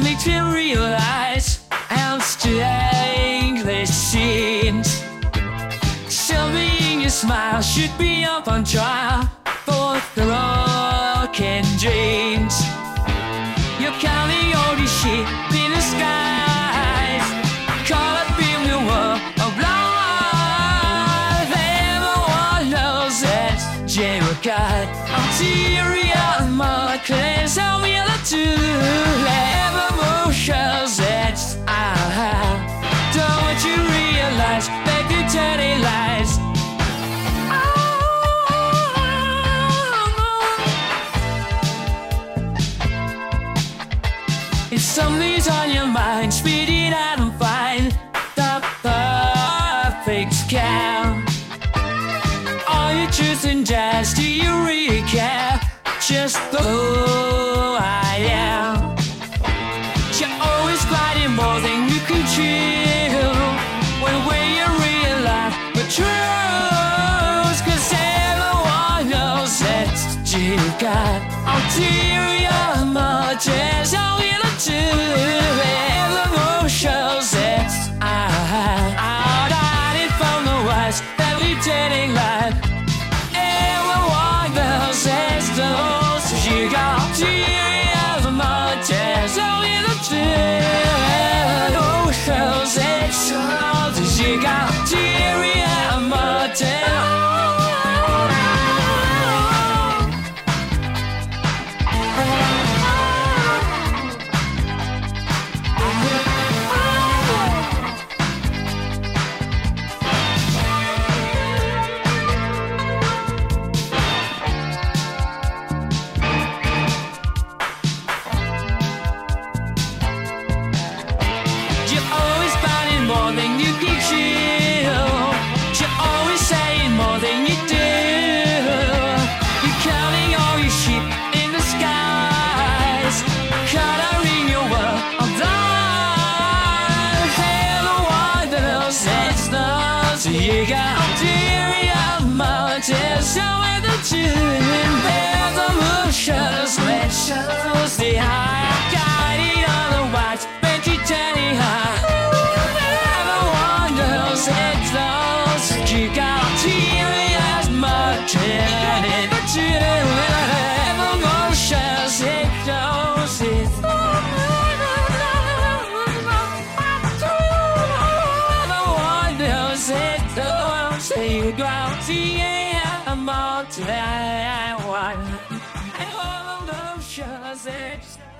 me to realize how strange this seems. Something in your smile should be up on trial for the broken dreams. You're counting all these sheep in the skies, caught up in the world of life. Everyone knows that you're God. Ulterior motives are real to every emotions that I have. Don't you realize that you're telling lies? If something's on your mind, spit it out and find the perfect scale. Are you choosing jazz? Do you really care? Just who I am. You're always fighting more than you can chew. When you realize the truth, 'cause everyone knows that you got ulterior motives. Oh, you look to every emotions that I have. Out hiding from the wise, every dating life. Everyone knows that those you got ulterior motives. Oh, you look to emotions that you got ulterior motives. More than you can chew. You're always saying more than you do. You're counting all your sheep in the skies, coloring your world of life. Everyone knows it's not. You got ulterior motives. So with the tune, there's emotions which shows the high, guiding on the white, vegetarian high. You got ulterior motives, but you don't have emotions. It knows it. Everyone knows it. Knows you got ulterior motives. Emotions.